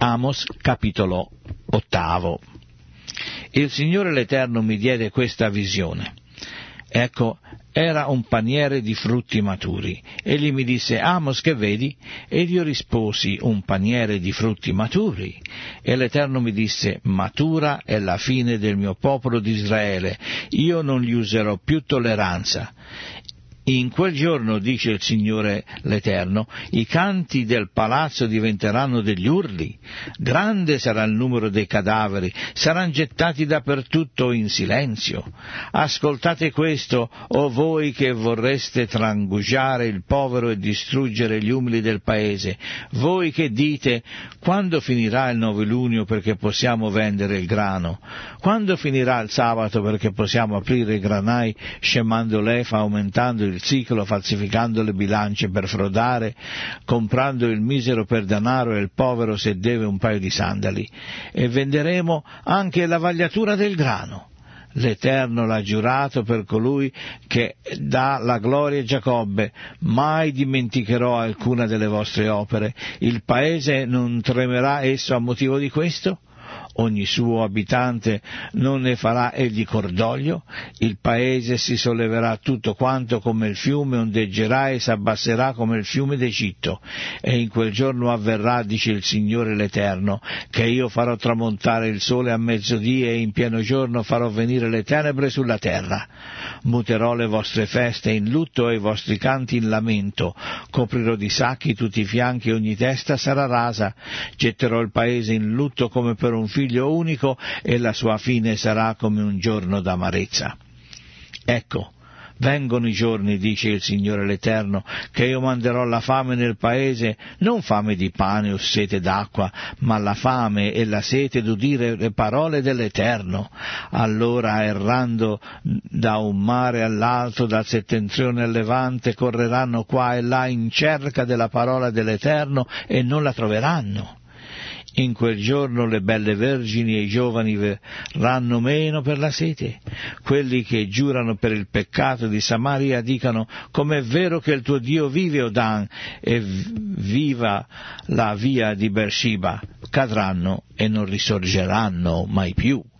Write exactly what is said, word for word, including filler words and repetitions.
Amos, capitolo ottavo. Il Signore l'Eterno mi diede questa visione. Ecco, era un paniere di frutti maturi. Egli mi disse: Amos, che vedi? Ed io risposi: un paniere di frutti maturi. E l'Eterno mi disse: matura è la fine del mio popolo di Israele, io non gli userò più tolleranza. In quel giorno, dice il Signore l'Eterno, i canti del palazzo diventeranno degli urli, grande sarà il numero dei cadaveri, saranno gettati dappertutto in silenzio. Ascoltate questo, o voi che vorreste trangugiare il povero e distruggere gli umili del paese, voi che dite: quando finirà il novilunio perché possiamo vendere il grano? Quando finirà il sabato perché possiamo aprire i granai, scemando l'efa, aumentando il il ciclo, falsificando le bilance per frodare, comprando il misero per denaro e il povero se deve un paio di sandali, e venderemo anche la vagliatura del grano. L'Eterno l'ha giurato per colui che dà la gloria a Giacobbe: mai dimenticherò alcuna delle vostre opere. Il paese non tremerà esso a motivo di questo? Ogni suo abitante non ne farà egli cordoglio? Il paese si solleverà tutto quanto come il fiume, ondeggerà e s'abbasserà come il fiume d'Egitto. E in quel giorno avverrà, dice il Signore l'Eterno, che io farò tramontare il sole a mezzodia e in pieno giorno farò venire le tenebre sulla terra. Muterò le vostre feste in lutto e i vostri canti in lamento. Coprirò di sacchi tutti i fianchi e ogni testa sarà rasa. Getterò il paese in lutto come per un figlio unico e la sua fine sarà come un giorno d'amarezza. Ecco, vengono i giorni, dice il Signore l'Eterno, che io manderò la fame nel paese, non fame di pane o sete d'acqua, ma la fame e la sete d'udire le parole dell'Eterno. Allora, errando da un mare all'altro, dal settentrione al levante, correranno qua e là in cerca della parola dell'Eterno e non la troveranno. In quel giorno le belle vergini e i giovani verranno meno per la sete. Quelli che giurano per il peccato di Samaria dicano: com'è vero che il tuo Dio vive, o Dan, e viva la via di Beersheba, cadranno e non risorgeranno mai più.